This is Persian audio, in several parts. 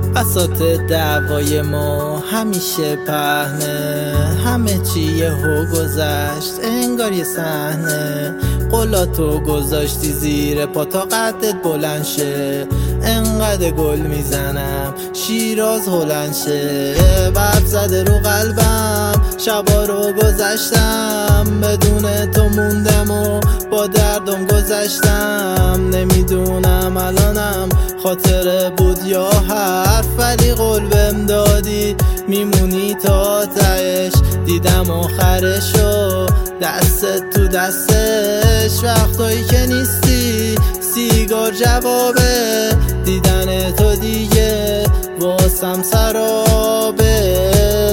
بساط دعوای ما همیشه پهنه، همه چی یهو گذشت انگار یه صحنه. قولاتو گذاشتی زیر پا تا قدت بلند شه، انقدر گل میزنم شیراز هلند شه. بب زده رو قلبم شبا رو گذشتم، بدون تو موندم و با دردم گذشتم. نمیدونم الانم خاطره بود یا حرف، ولی قول بهم دادی میمونی تا تهش. دیدم آخرشو دستت تو دستش، وقتایی که نیستی سیگار جوابه. دیدن تو دیگه واسم سرابه.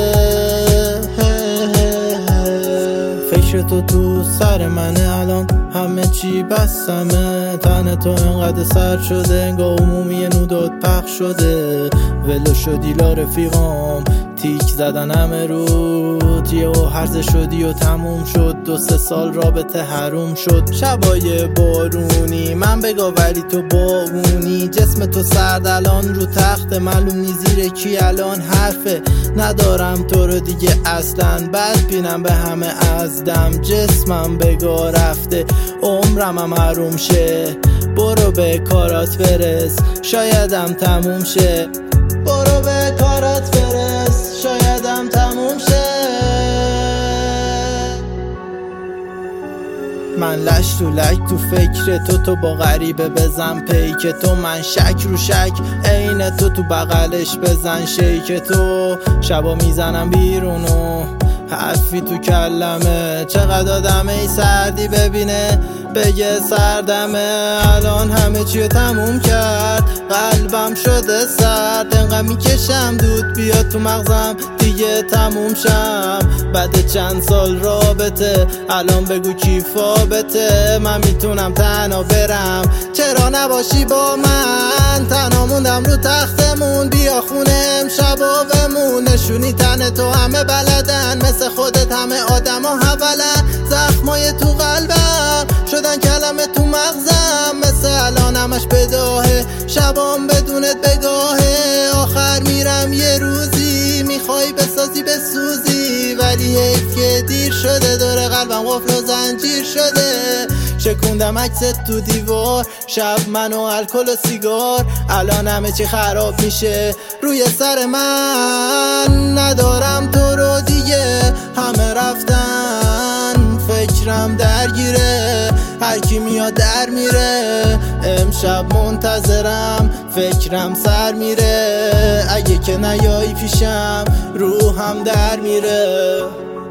فکر تو سر منه الان، همه چی بسمه. تن تو انقدر سر شده انگار عمومی نودات پخش شده. ولو شدی لا رفیقام تیک زدن همه رود، یهو هرزه شدی و تموم شد. 2-3 سال رابطه حروم شد. شبای بارونی من بگا ولی تو باغونی. جسم تو سرد الان رو تخت، معلوم نی زیر کی الان حرفه. ندارم تو رو دیگه اصلا، بد بینم به همه ازدم. جسمم بگا رفته عمرم هم حروم شه. برو به کارات برس شایدم تموم شه. برو به کارات برس شایدم تموم شه. من لش تو لک تو فکر تو با غریبه بزن پیک تو. من شک رو شک عین تو بغلش بزن شیک تو. شبا میزنم بیرونو حرفی تو کلمه، چقدر آدمه ای سردی ببینه بگه سردمه. الان همه چیو تموم کرد قلبم شده سرد، انقدر میکشم دود بیاد تو مغزم دیگه تموم شم. بعد چند سال رابطه الان بگو کی فابته. من میتونم تنها برم چرا نباشی با من؟ تنها موندم رو تختمون، بیا خونه امشب و بمون. نشونی تن تو همه بلدن، مثل خودت همه آدم ها حولن. زخمای تو قلبم شدن کلمه تو مغزم، مثل الان همش بداهه شبام بدونت بگاهه. آخر میرم یه روزی میخوای بسازی بسوزی، ولی حیف که دیر شده. دور قلبم قفل و زنجیر شده. شکوندم عکست تو دیوار، شب من و الکل و سیگار. الان همه چی خراب میشه روی سر من. ندارم تو رو دیگه همه رفتن، فکرم درگیره هر کی میاد در میره. امشب منتظرم فکرم سر میره، اگه که نیایی پیشم روحم در میره.